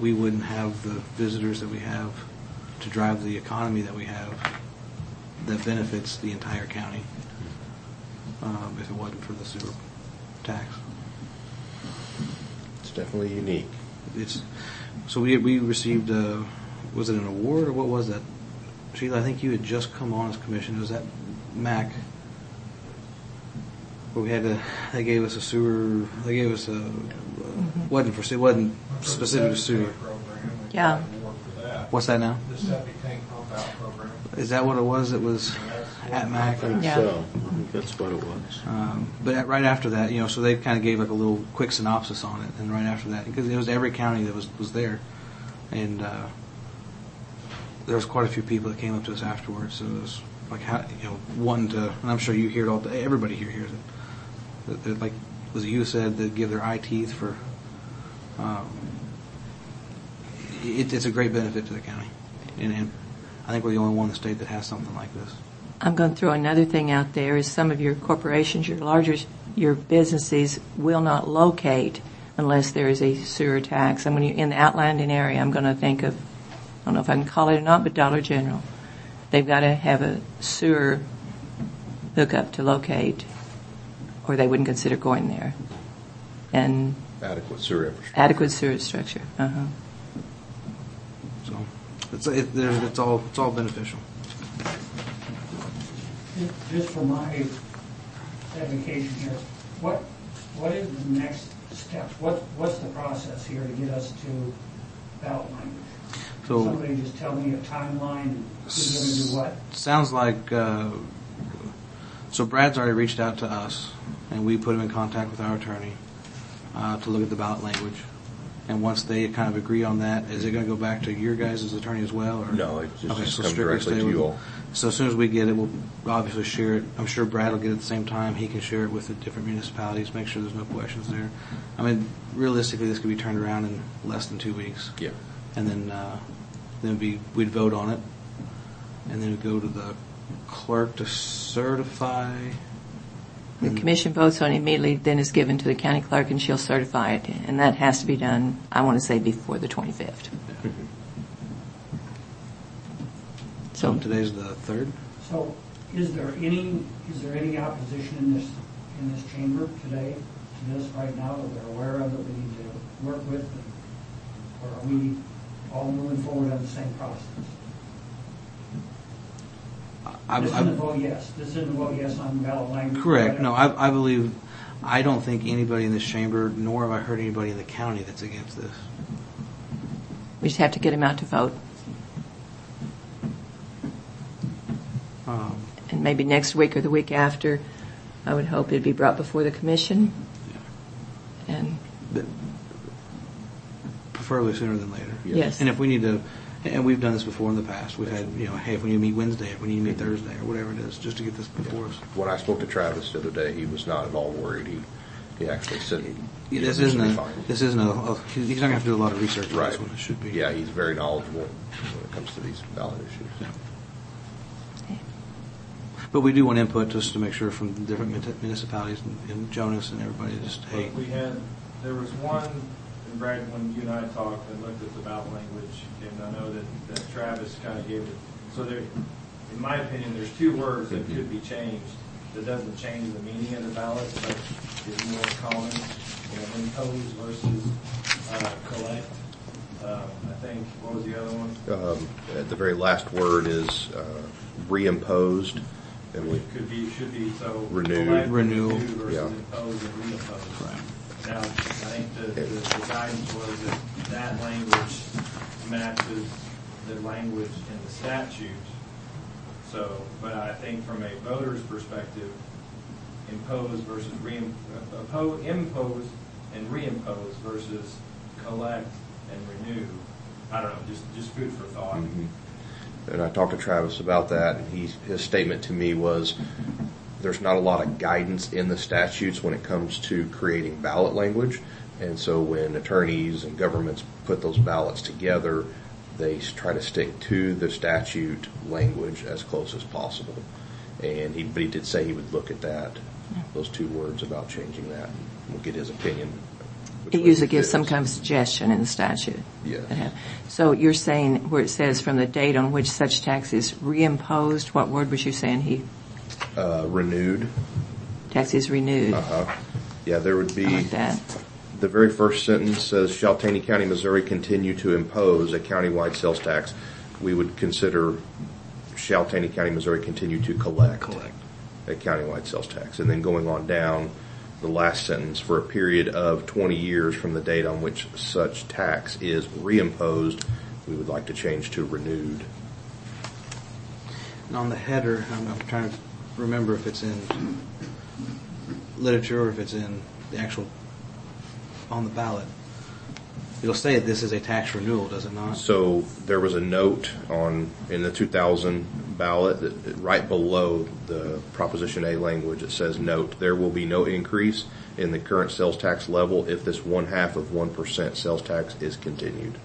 we wouldn't have the visitors that we have to drive the economy that we have that benefits the entire county if it wasn't for the sewer tax. It's definitely unique. So we received was it an award or what was that? Sheila, I think you had just come on as commissioner. Was that MAC? Where they gave us a sewer. They gave us a wasn't specific to sewer. Yeah. What's that now? The septic tank pump out program. Is that what it was? It was at MAC. I think Yeah. so. I think that's what it was. But right after that, so they kind of gave like a little quick synopsis on it, and right after that, because it was every county that was there, and there was quite a few people that came up to us afterwards. So it was like wanting to, and I'm sure you hear it all. Everybody here hears it. That, like was it you said that give their eye teeth for. It's a great benefit to the county, and I think we're the only one in the state that has something like this. I'm going to throw another thing out there is some of your corporations, your businesses will not locate unless there is a sewer tax. I'm going to, in the outlanding area, I'm going to think of, I don't know if I can call it or not, but Dollar General. They've got to have a sewer hookup to locate, or they wouldn't consider going there. And Adequate sewer infrastructure. adequate sewer structure. Uh-huh. So it's all beneficial. Just for my education here, what is the next steps? What's the process here to get us to ballot language? So Somebody just tell me a timeline and who's going to do what? Sounds like so Brad's already reached out to us, and we put him in contact with our attorney to look at the ballot language. And once they kind of agree on that, is it going to go back to your guys' attorney as well? Or? No, it just comes strictly directly to you all. So as soon as we get it, we'll obviously share it. I'm sure Brad will get it at the same time. He can share it with the different municipalities, make sure there's no questions there. I mean, realistically, this could be turned around in less than 2 weeks. Yeah. And then we'd vote on it, and then it'd go to the clerk to certify. The commission votes on it immediately, then is given to the county clerk, and she'll certify it. And that has to be done, I want to say, before the 25th. So today's the 3rd. So is there any opposition in this chamber today to this right now that we're aware of that we need to work with? Or are we all moving forward on the same process? This isn't a vote yes. This isn't a vote yes on ballot language. Correct. No, I don't think anybody in this chamber, nor have I heard anybody in the county that's against this. We just have to get him out to vote. And maybe next week or the week after, I would hope it'd be brought before the commission. Yeah. And preferably sooner than later. yes. And if we need to, and we've done this before in the past, we've had, hey, if we need to meet Wednesday, if we need to meet Thursday, or whatever it is, just to get this before us. When I spoke to Travis the other day, he was not at all worried. He actually said this isn't he's not going to have to do a lot of research on this one. It should be. Yeah, he's very knowledgeable when it comes to these ballot issues. Yeah. But we do want input just to make sure from the different municipalities and Jonas and everybody just, hey. There was one, and Brad, when you and I talked and looked at the ballot language, and I know that Travis kind of gave it. So there, in my opinion, there's 2 words that could be changed. That doesn't change the meaning of the ballot, but is more common. Impose versus collect. I think, what was the other one? The very last word is reimposed. And should be so renewed versus yeah. impose and reimpose. Right. Now, I think the guidance was that language matches the language in the statute. So, but I think from a voter's perspective, impose versus impose and reimpose versus collect and renew. I don't know, just food for thought. Mm-hmm. And I talked to Travis about that, and his statement to me was there's not a lot of guidance in the statutes when it comes to creating ballot language. And so when attorneys and governments put those ballots together, they try to stick to the statute language as close as possible. And but he did say he would look at that, those 2 words about changing that. We'll get his opinion It usually gives some kind of suggestion in the statute. Yes. So you're saying where it says from the date on which such tax is reimposed, what word was you saying he? Renewed. Tax is renewed. Yeah, there would be. I like that. The very first sentence says, shall Taney County, Missouri continue to impose a countywide sales tax? We would consider, shall Taney County, Missouri continue to collect a countywide sales tax? And then going on down, the last sentence, for a period of 20 years from the date on which such tax is reimposed, we would like to change to renewed. And on the header, I'm trying to remember if it's in literature or if it's in the actual, on the ballot. It'll say that this is a tax renewal, does it not? So there was a note in the 2000 ballot that right below the Proposition A language, it says, note, there will be no increase in the current sales tax level if this 0.5% sales tax is continued.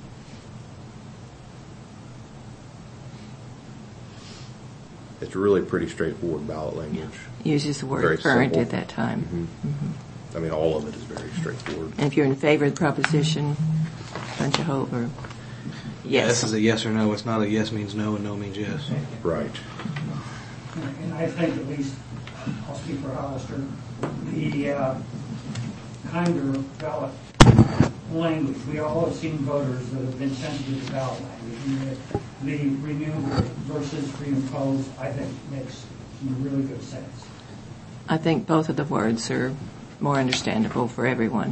It's really pretty straightforward ballot language. Uses the word Very current simple. at that time. I mean, all of it is very straightforward. And if you're in favor of the proposition, bunch of hope, or Yeah, this yes. is a yes or no. It's not a yes means no and no means yes. Right. And I think at least, I'll speak for Hollister, the kinder ballot language, we all have seen voters that have been sensitive to ballot language. And the renewal versus reimpose, I think, makes some really good sense. I think both of the words are more understandable for everyone.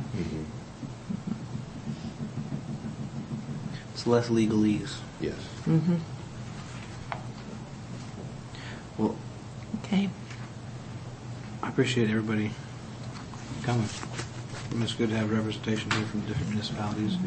It's less legalese. Yes. Well, Okay. I appreciate everybody coming. It's good to have representation here from different municipalities.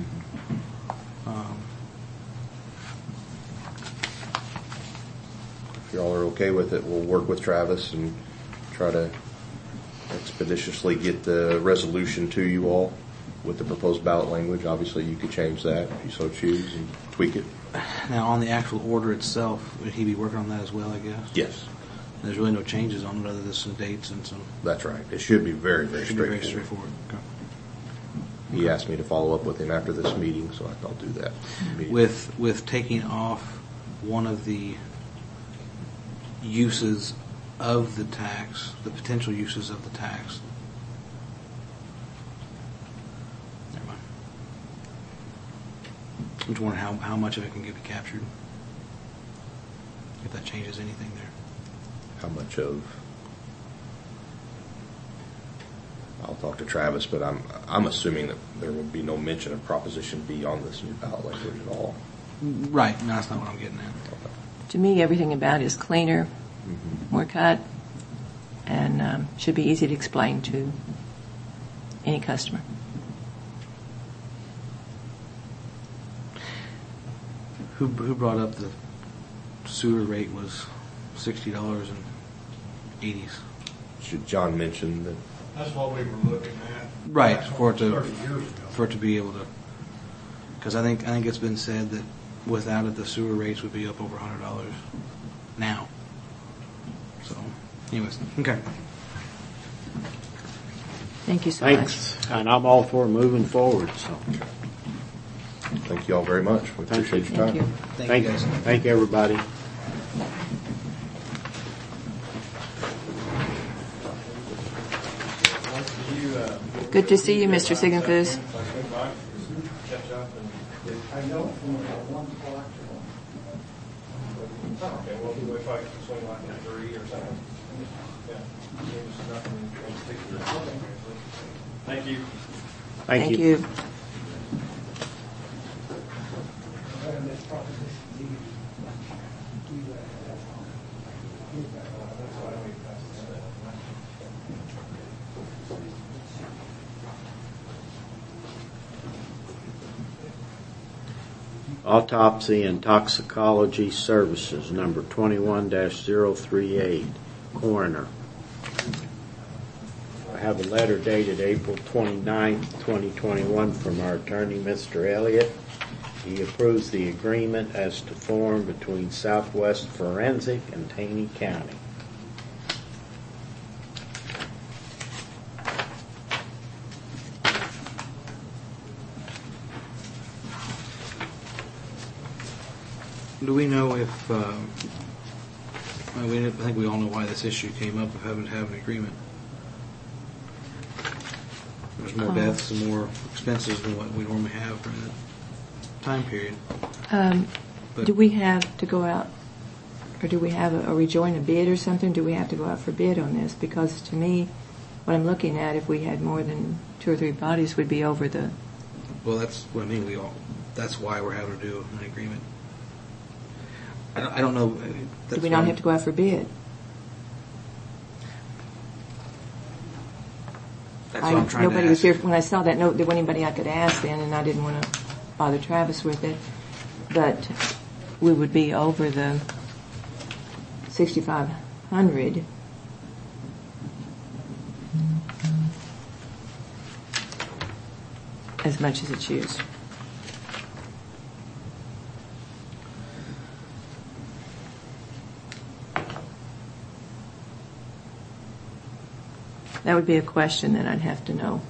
If y'all are okay with it, we'll work with Travis and try to expeditiously get the resolution to you all with the proposed ballot language. Obviously, you could change that if you so choose and tweak it. Now, on the actual order itself, would he be working on that as well, I guess? Yes, There's really no changes on it other than some dates and some. that's right. It should be very, very Should be very straightforward. straightforward. He asked me to follow up with him after this meeting, so I'll do that. Okay. With taking off one of the uses of the tax, the potential uses of the tax. Never mind. I'm just wondering how much of it can be captured. If that changes anything there. How much of? I'll talk to Travis, but I'm assuming that there will be no mention of Proposition B on this new ballot language at all. Right. No, that's not what I'm getting at. To me, everything about it is cleaner, more cut, and should be easy to explain to any customer. Who brought up the sewer rate was $60.80? Should John mention that? That's what we were looking at. Right, That's for it to 30 years ago. be able to, because I think it's been said that without it, the sewer rates would be up over $100 now. So, anyways, okay. Thank you so much. Thanks, and I'm all for moving forward, so. Thank you all very much. We Thank appreciate you. your time. Thank you. Thank you, guys. Thank you, everybody. Good to see you, Mr. Siggenfuss. I know from one collector. Okay, well, if I can swing like at 3 or something. Yeah. There's nothing in particular. Thank you. Thank you. This proposition, Autopsy and Toxicology Services, number 21-038, coroner. I have a letter dated April 29th, 2021 from our attorney, Mr. Elliott. He approves the agreement as to form between Southwest Forensic and Taney County. Do we know if, I think we all know why this issue came up of having to have an agreement. There's more deaths and more expenses than what we normally have during that time period. But- Do we have to go out, or do we have a rejoin a bid or something? Do we have to go out for bid on this? Because to me, what I'm looking at, if we had more than 2 or 3 bodies, would be over the. Well, that's what I mean. That's why we're having to do an agreement. I don't know. Do we not have to go out for bid? That's what I'm trying to Nobody was ask. here when I saw that note. There wasn't anybody I could ask then, and I didn't want to bother Travis with it. But we would be over the 6,500. As much as it's used. That would be a question that I'd have to know.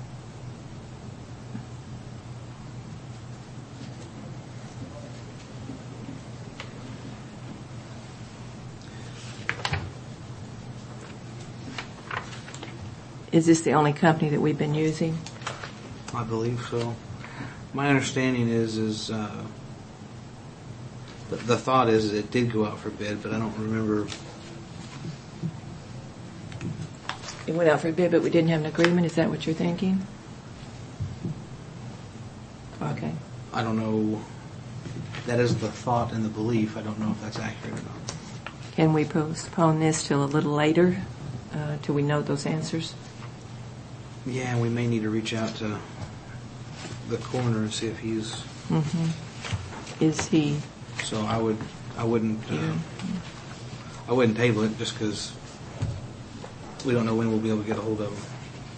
Is this the only company that we've been using? I believe so. My understanding is the thought is it did go out for bid, but I don't remember. It went out for bid, but we didn't have an agreement. Is that what you're thinking? Okay. I don't know. That is the thought and the belief. I don't know if that's accurate or not. Can we postpone this till a little later, till we know those answers? Yeah, and we may need to reach out to the coroner and see if he's. Mm-hmm. Is he? So I wouldn't table it just because we don't know when we'll be able to get a hold of him.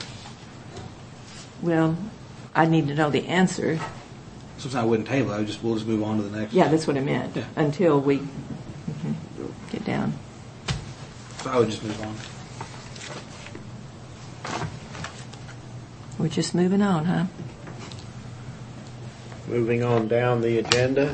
Well, I need to know the answer. Sometimes I wouldn't table it. We'll just move on to the next. Yeah, that's what I meant. Yeah. Until we get down. So I would just move on. We're just moving on, huh? Moving on down the agenda.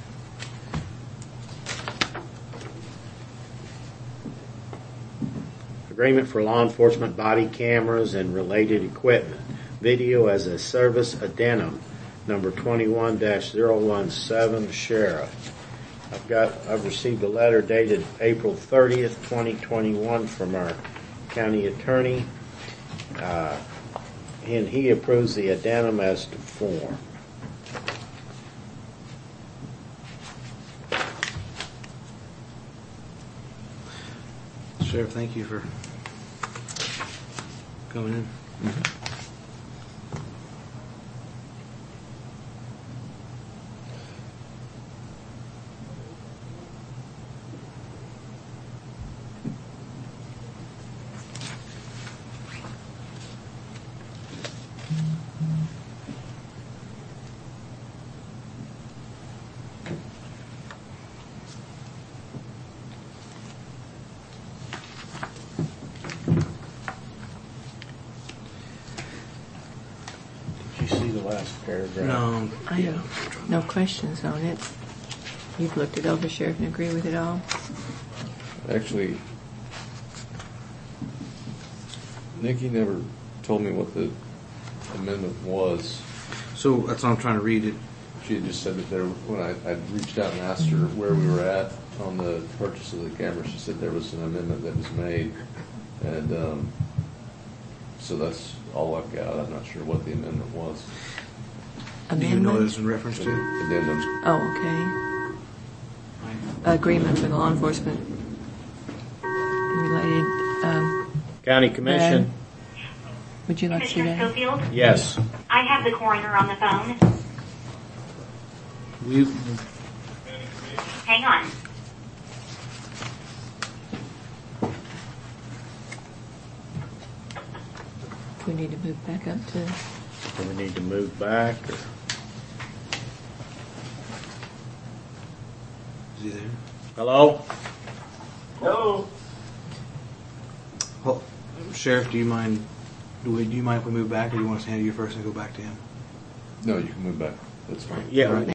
Agreement for law enforcement body cameras and related equipment. Video as a service addendum, number 21-017, Sheriff. I've received a letter dated April 30th, 2021 from our county attorney. And he approves the addendum as to form. Sheriff, thank you for coming in. Did you see the last paragraph? No, I have no questions on it. You've looked it over, Sheriff, and agree with it all? Actually, Nikki never told me what the amendment was. So that's what I'm trying to read it. She had just said that when I reached out and asked her where we were at on the purchase of the camera, she said there was an amendment that was made. And so that's all I've got. I'm not sure what the amendment was. Do you know what Amendment? it's in reference to? Addendums. Oh, okay. Agreement for the law enforcement related. County Commission? Would you like to see Commissioner that? Schofield, Yes. I have the coroner on the phone. Hang on. We need to move back up to. Do we need to move back? Or? Is he there? Hello? Hello? Well, Sheriff, do you mind? Do you mind if we move back, or do you want us to handle you first and go back to him? No, you can move back. That's fine. Yeah. All right.